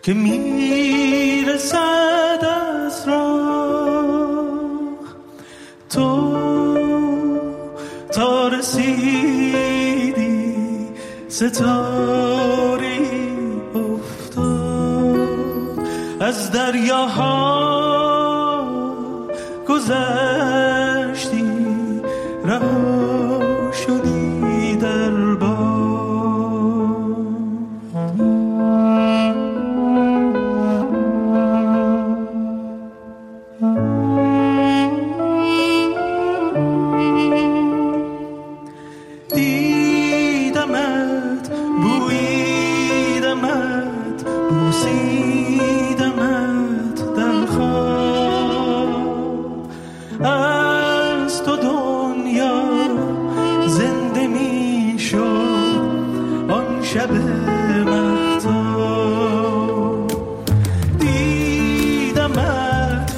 که میرسد از راه، تو تا رسیدی ستاری افتاد، از دریاها گذشتی رها شدی در باد. دیدمت، بویدمت، بوسیدمت در خواب، از تو دنیا زنده می شد آن شب مهتاب. دیدمت،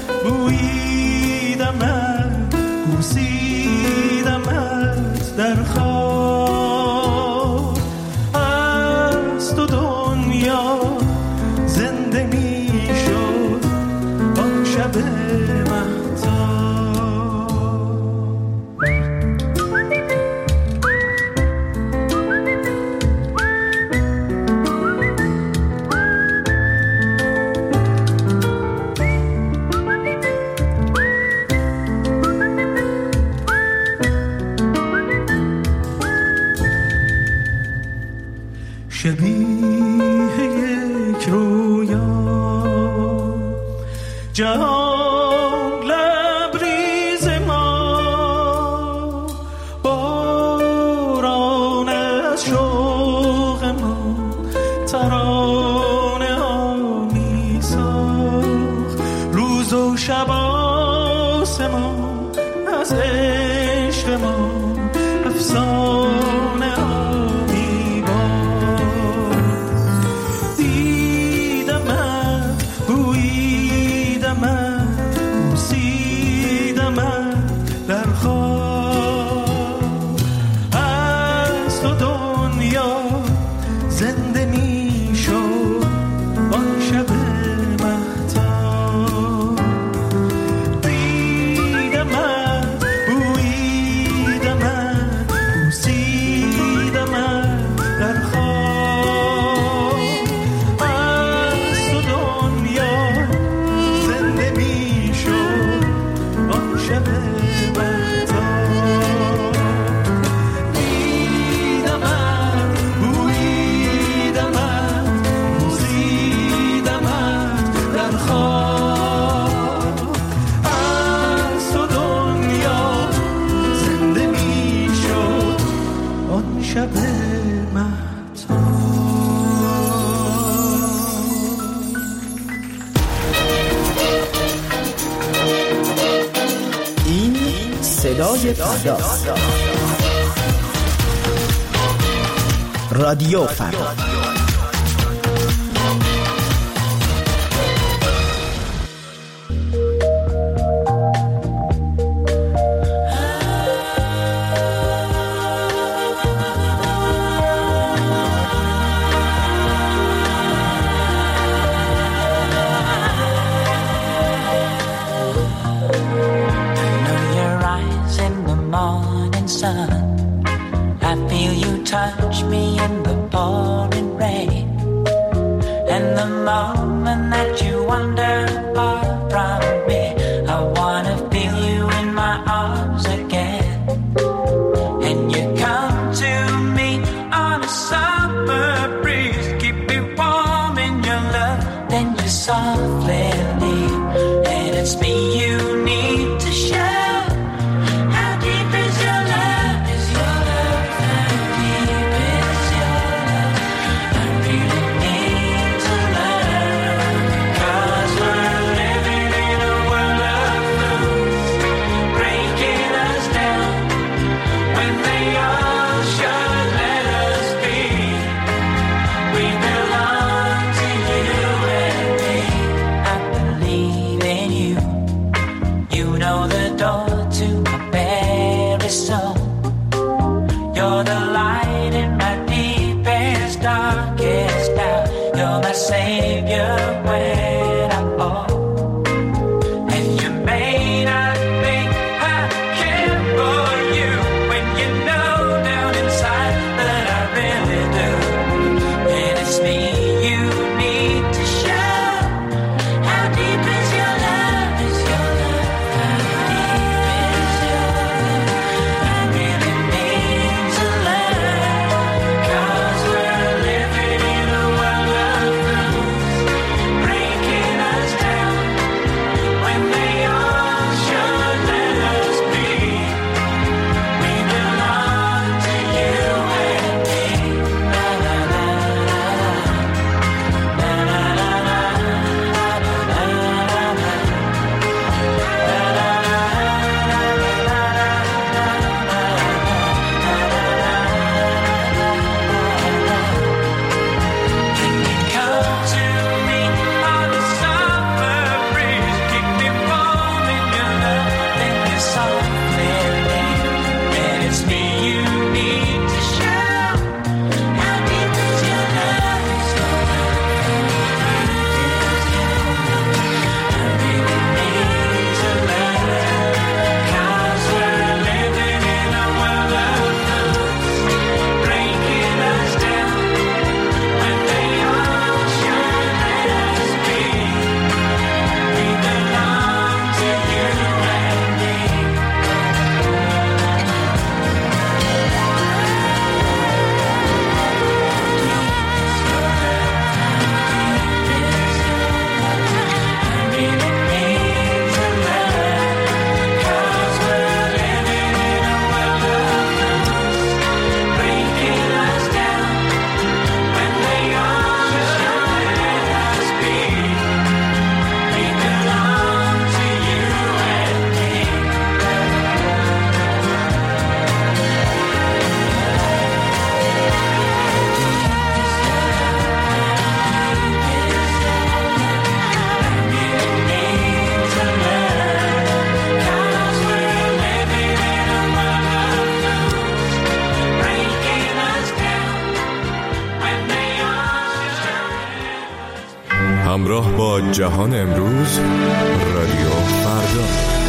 بویدمت، بوسیدمت در خواب، از تو دنیا زنده می شد آن شب شبیه یک رویا، جهان لبریز ما، باران از شوق ما ترانه آمی ساخت، روز و شب آسمان از عشق ما افسانه آمی باد. دیدمت، بویدمت، بوسیدمت در خواب، از تو دنیا زنده می شد آن شب مهتاب. دیدمت، بویدمت، بوسیدمت در خواب، از تو دنیا زنده می شد آن شب مهتاب. دیدمت، بویدمت، بوسیدمت در خواب، از تو دنیا زنده می شد آن شب مهتاب. این صدای فرداست. رادیو فردا. Touch me in the pouring همراه با جهان امروز، رادیو فردا.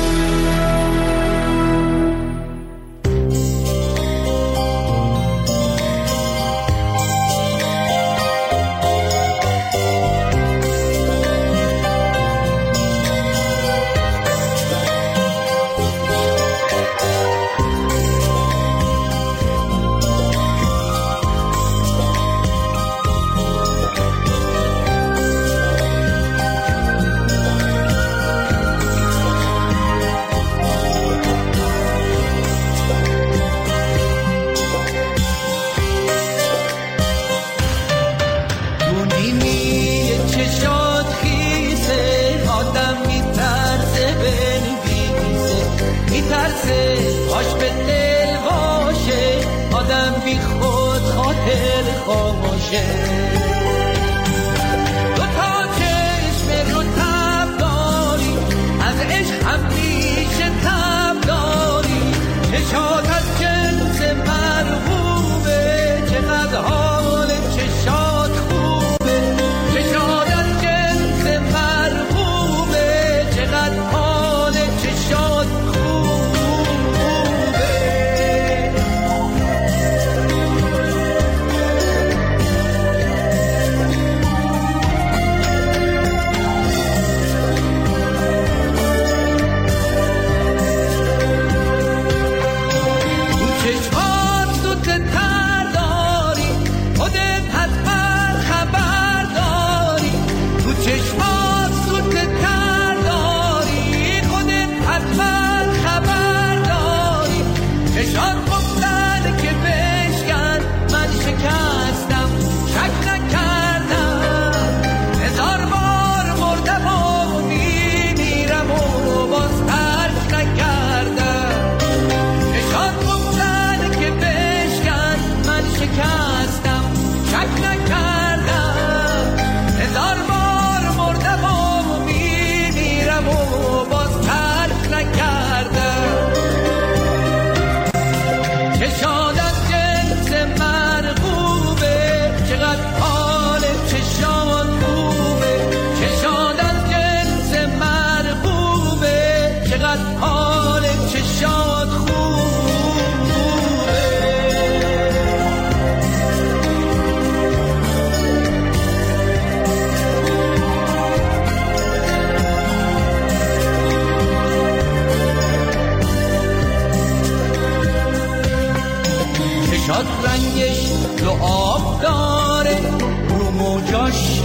رنگش دو آب داره، رو موجاش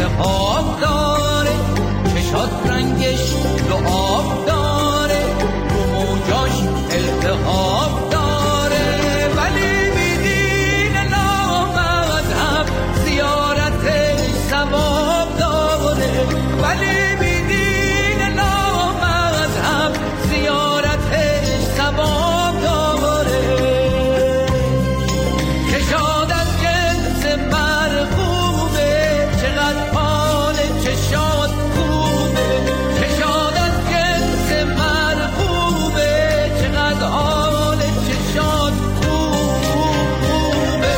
التهاب داره. چشات رنگش دو آب داره، رو موجاش التهاب داره. ولی میدین نامذهب زیارتش ثواب داره. ولی میدین نامذهب زیارتش ثواب داره. چشاد از جنس مرغوبه، چقدر حال چشاد خوبه. چشاد از جنس مرغوبه، چقدر حال چشاد خوبه.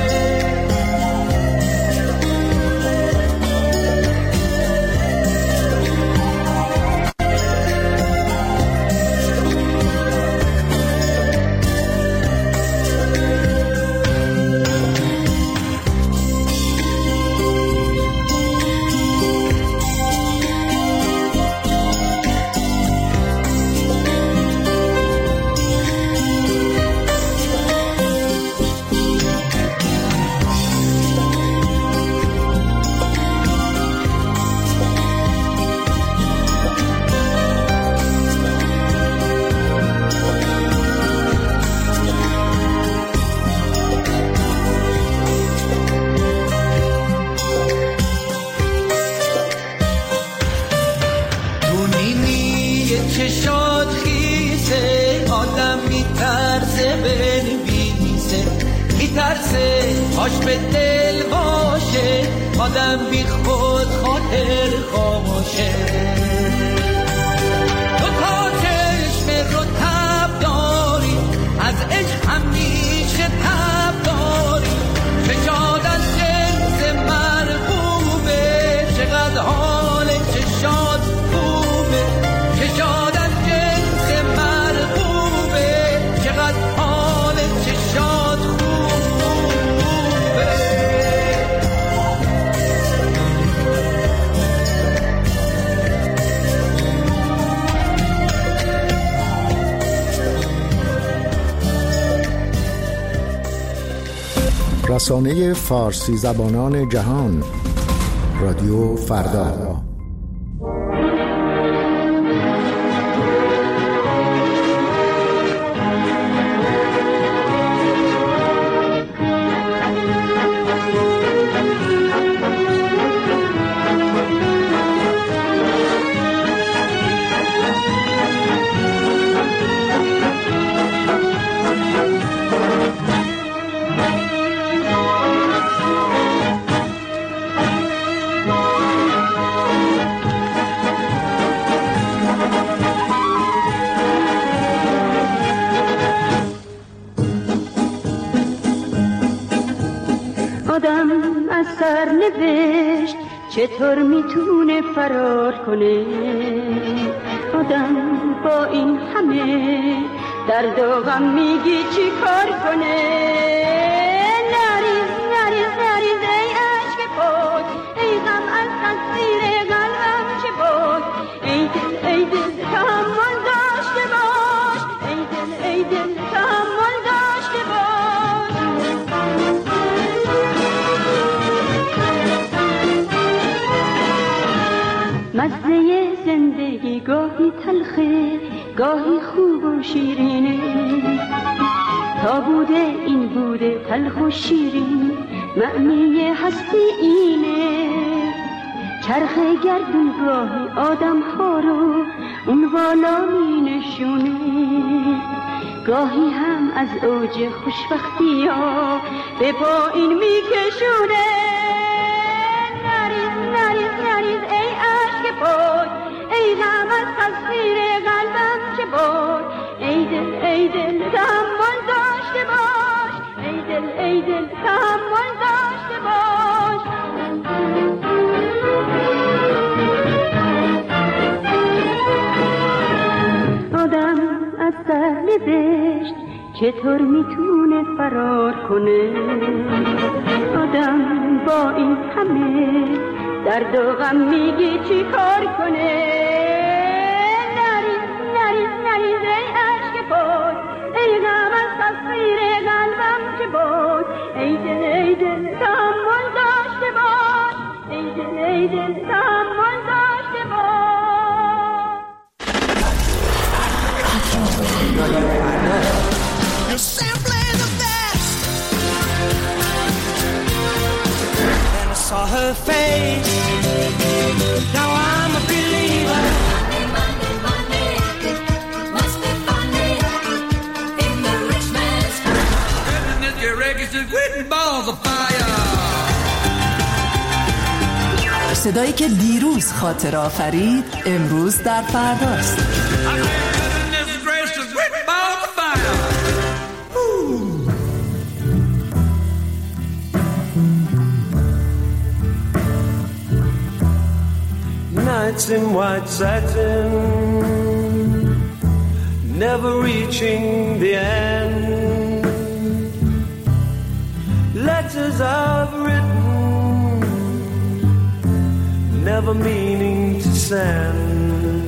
چشات خیسه آدم میترسه بنویسه، میترسه هاش به دل باشه، آدم بی خود خاطر خاموشه. تو تا چشم رو تب داری، از عشق همیشه تب داری. چشات از جنس مرغوبه، چقدر ها رسانه فارسی زبانان جهان، رادیو فردا. آدم از سرنوشت چطور میتونه فرار کنه؟ آدم با این همه درد و غم میگی چی کار کنه؟ نریز نریز نریز ای عشق پاک، ای غم از تصویر قلبم چه باک. ای دل تحمل داشته باش، ای دل تحمل داشته باش. مزه زندگی گاهی تلخه گاهی خوب و شیرینه، تا بوده این بوده تلخ و شیرین، معنی هستی اینه. چرخ گردون گاهی آدم ها رو اون بالا می نشونه، گاهی هم از اوج خوشبختی ها به پایین می کشونه. نریز نریز نریز ای عشق پاک، ای غم از تصویر قلبم چه باک. ای دل تحمل داشته باش، ای دل تحمل داشته باش. آدم از سرنوشت چطور میتونه فرار کنه؟ آدم با این همه درد و غم میگی چی کار کنه؟ نریز نریز نریز ای عشق پاک، ای غم از تصویر قلبم چه باک. ای دل تحمل داشته باش، ای دل تحمل داشته باش. You're simply the best. Then I saw her face. Now I'm a believer. Money, must be funny in the rich man's house. Goodness, your records is written balls of fire. صدایی که دیروز خاطر آفرید امروز در فرداست. Nights in white satin, never reaching the end. Letters I've written, never meaning to send.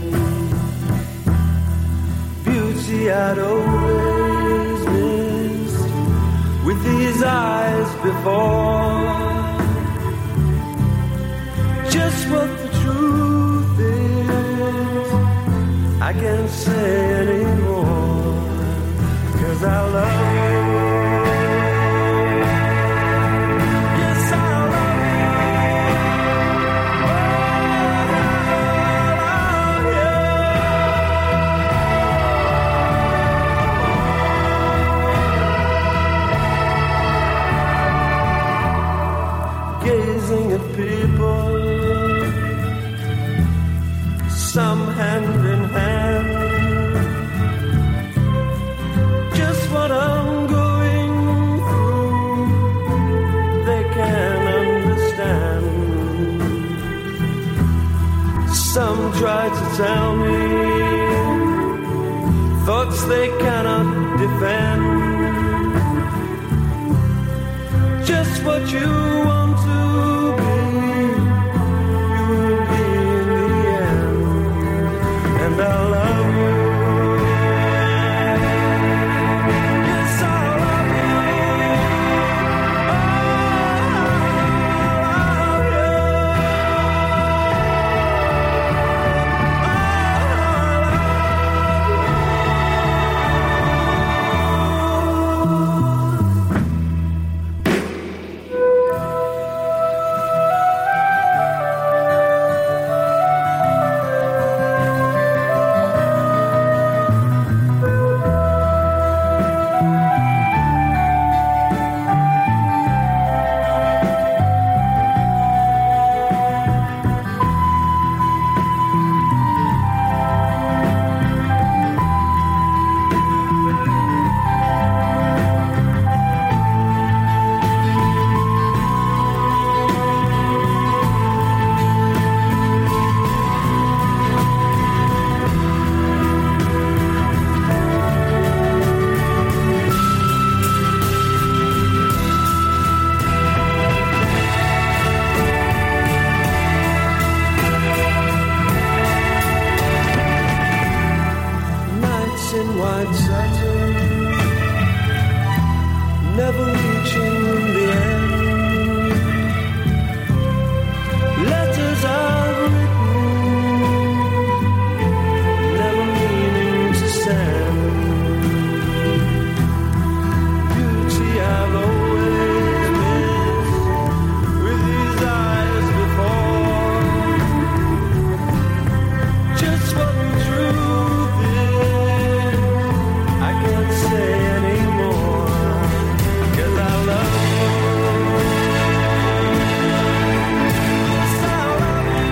Beauty I'd always missed with these eyes before. Just what the truth is, I can't say anymore, 'cause I love you. Yes, I love you. Oh, I love you. Gazing at people, some hand in hand, just what I'm going through, they can't understand. Some try to tell me thoughts they cannot defend. Just what you want to be, you will be in the end. And I love you. Yes, I love you. Oh, white satin, never reaching the end. Letters I've written, never meaning to send. Beauty I've always missed with these eyes before. Just what the truth is, I can't say anymore, 'cause I love you. Yes, I love you.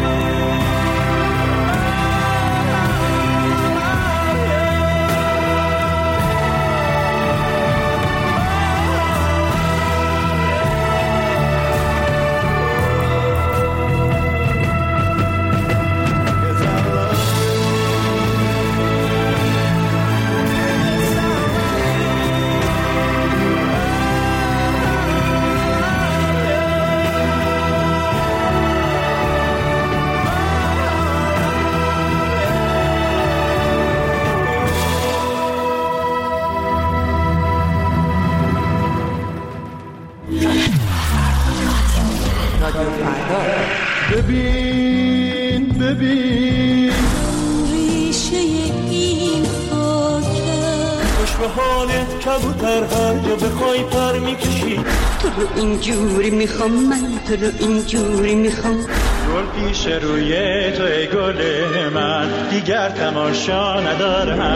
ببین ببین ریشه این خاکه خوش به حالت کبوتر هر جا بخوای پر میکشی. تو رو اینجوری میخوام، من تو رو اینجوری میخوام. گل پیش روی تو ای گل من، دیگر تماشا ندارم.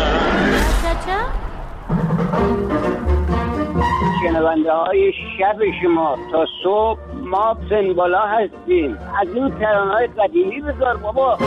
شنونده های شب شما تا صبح ما سنبالا هستیم. از این ترانه‌های قدیمی بذار بابا.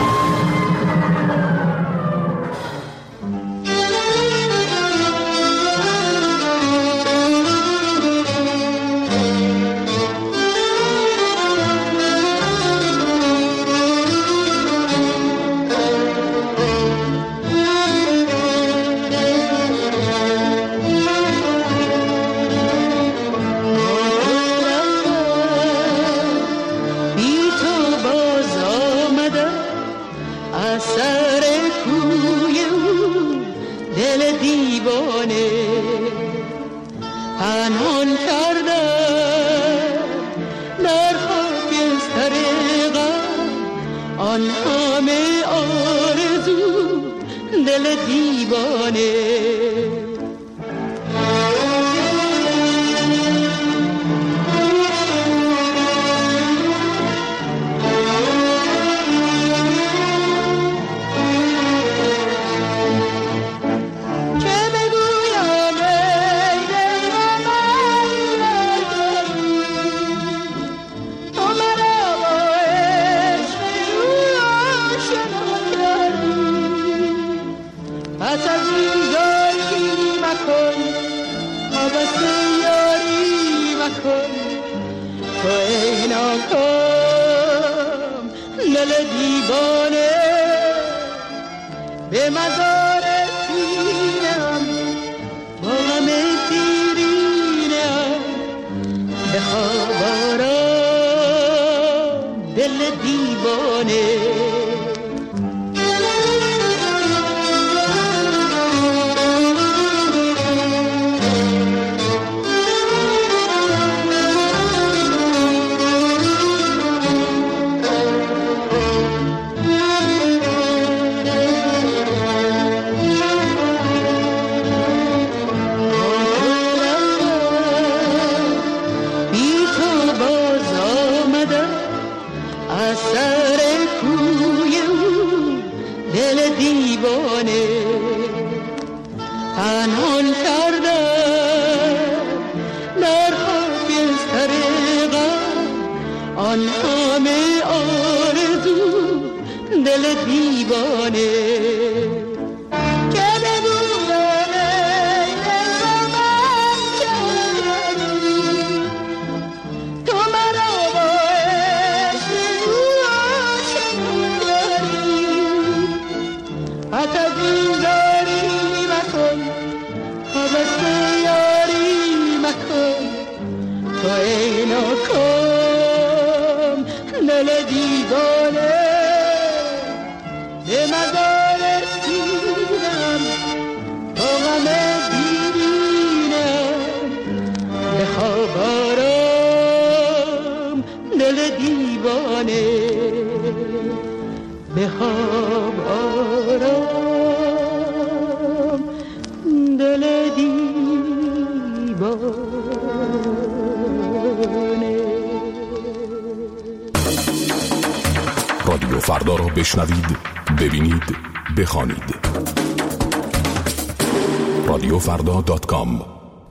فردا را بشنوید، ببینید، بخوانید. رادیوفردا.com.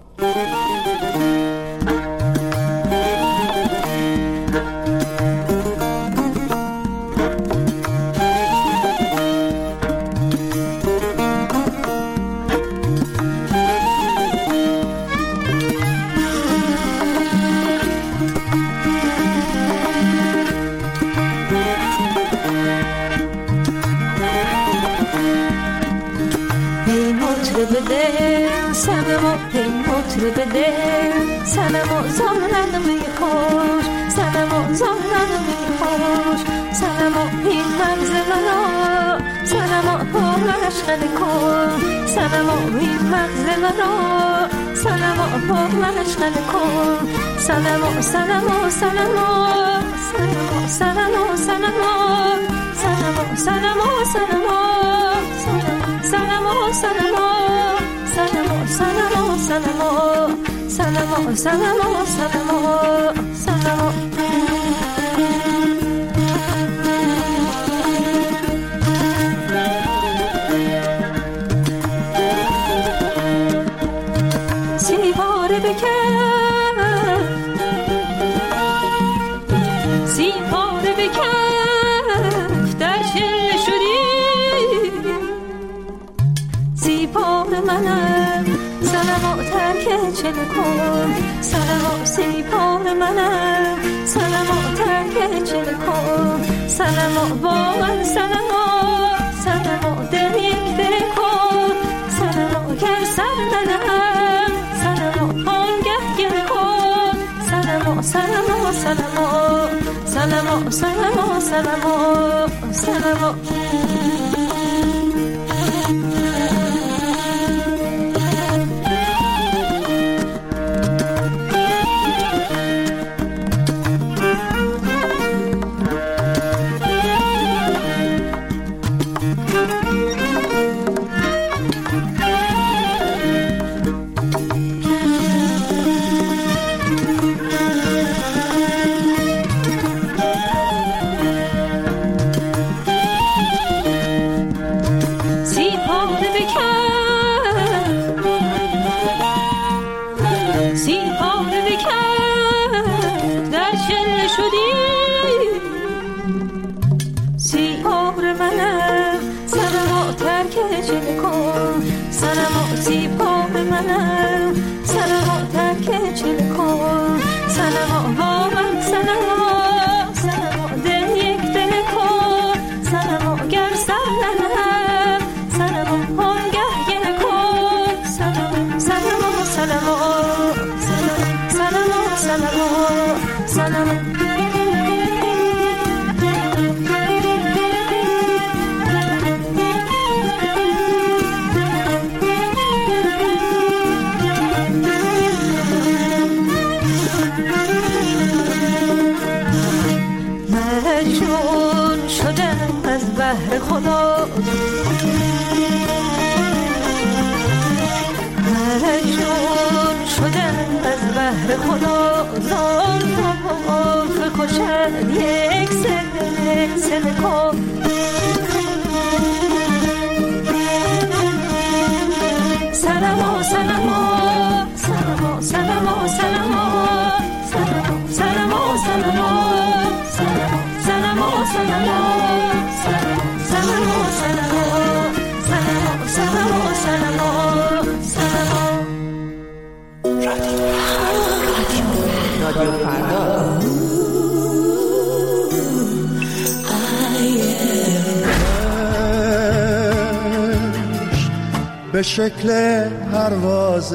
به شکل پرواز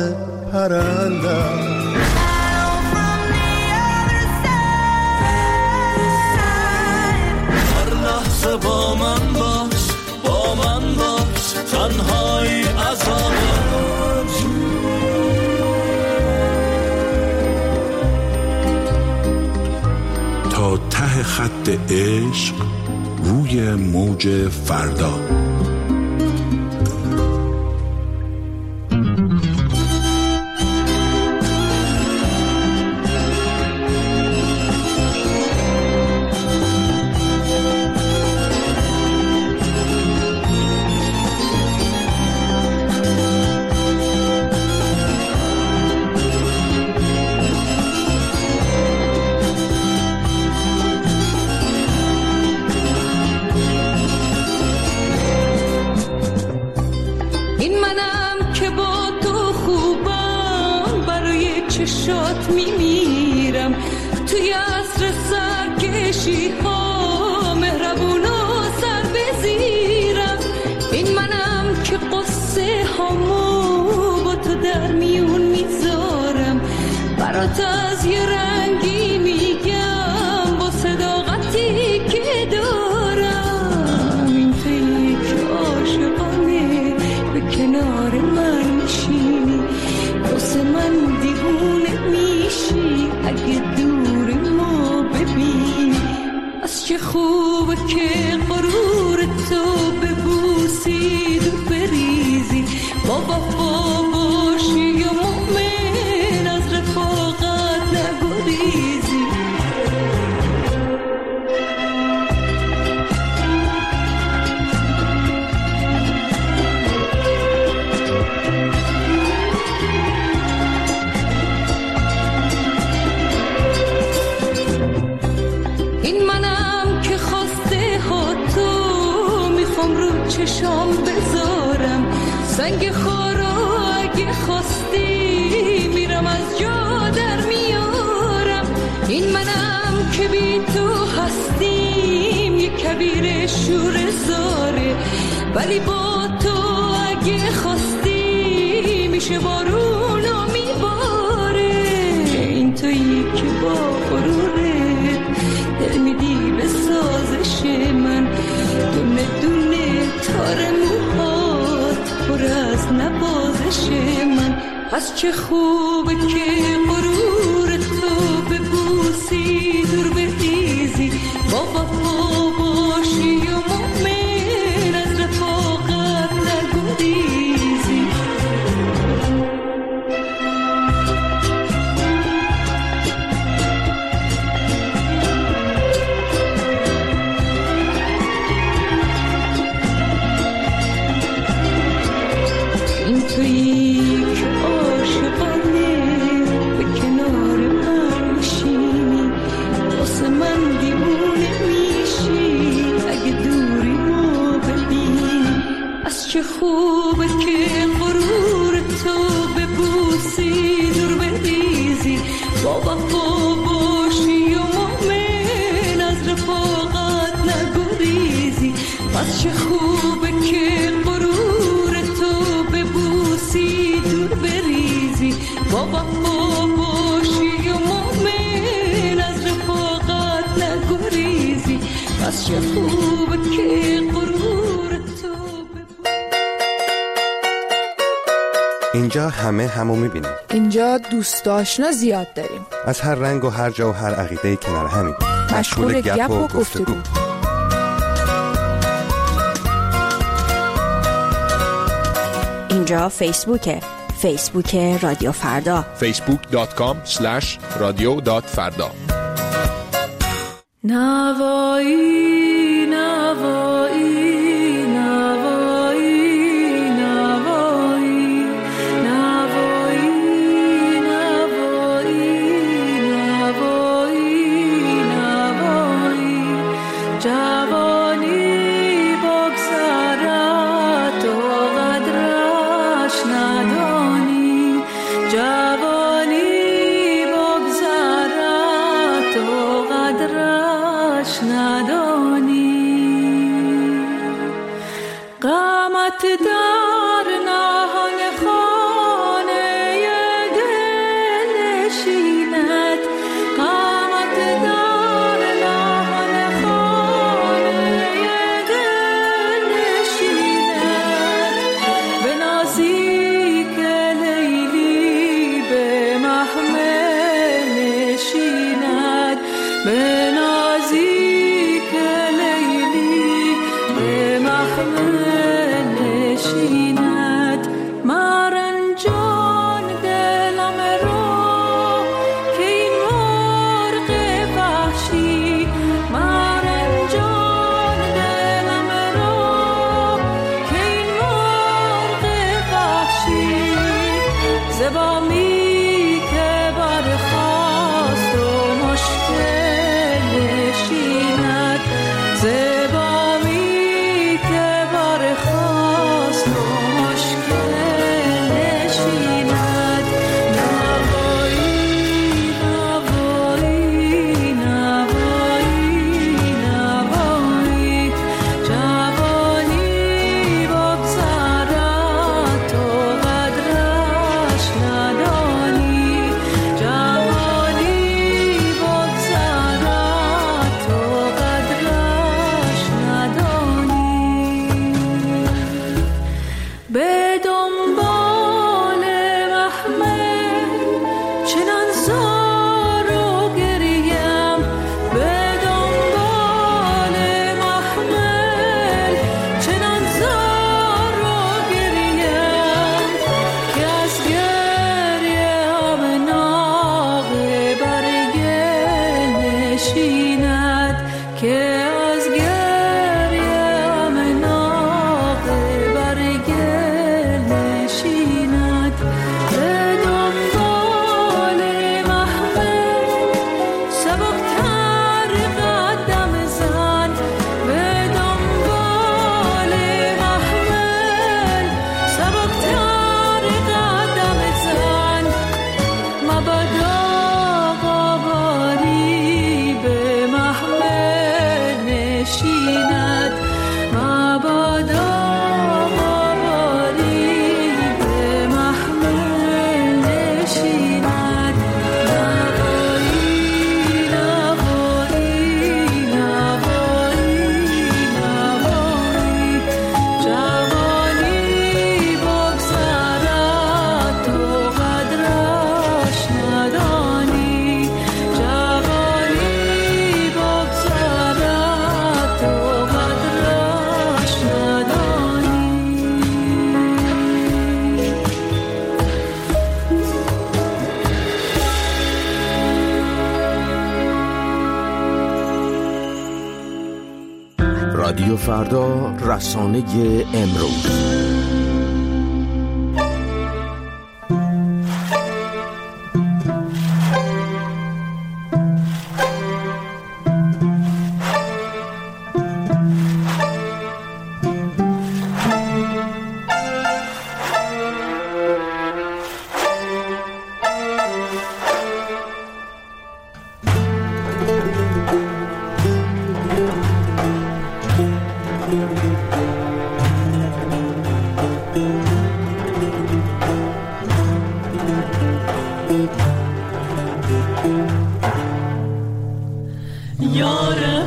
پرنده با من باش تنهایی عذابم تا ته خط عشق روی موج فردا. چشات میمیرم توی عصر سرکشی ها مهربون و سر بزیرم. این منم که قصه هامو با تو در میون میذارم، برات از یه رنگی میگم با صداقتی که دارم. این تویی که عاشقانه به کنار من میشینی، واسه من دیوونه میشی اگه دور ما ببینی. از چه خوبه که غرور تو ببوسی دور بریزی، با وفا باشی یا مؤمن از رفاقت نگریزی. این منم که خواسته ها تو میخوام رو چشام بذارم، سنگ خارا اگه خواستی میرم از جا در میارم. این منم که بی تو هستیم یک کبیر شور زاره، ولی با تو اگه خواستی میشه بارونو میباره. این تویی که با غرورت دل میدی به سازش من، دونه دونه تار موهات پر از نوازش من. از چه خوبه که غرور تو ببوسی دور بریزی، با وفا باشی و مؤمن از رفاقت نگریزی. این تویی که عاشقانه به کنار من میشینی، واسه من دیوونه میشی اگه دوری ما ببینی. از چه خوبه که غرور تو ببوسی دور بریزی، با وفا باشی و مؤمن از رفاقت نگریزی. از چه خوبه که غرور تو ببوسی دور بریزی، با وفا باشی و مؤمن از رفاقت نگریزی. از چه خوبه که غرور تو ببوسی. اینجا همه همو میبینیم. اینجا دوست آشنا زیاد داریم، از هر رنگ و هر جا و هر عقیده کنار همین، مشغول گپ و گفتگو. اینجا فیسبوک رادیو فردا، facebook.com/radio.farda. نوایی نوایی نوایی نوایی نوایی نوایی نوایی نوایی جوانی بگذرد و قدرش ندانی، جوانی بگذرد و قدرش ندانی. به دنبال محمل چنان زار و گریم، به دنبال محمل چنان زار و گریم که از گریه هم ناقه بر گل نشیند، که از گریه هم ناقه بر گل نشیند. به دنبال محمل سبکتر قدم زن، به دنبال محمل سبکتر قدم زن. مبادا قباری به محمل نشیند، مبادا قباری به محمل نشیند. نوایی نوایی نوایی نوایی، جوانی بگذرد تو قدرش ندانی، جوانی بگذرد تو قدرش ندانی. رادیو فردا، رسانه امروز. یارم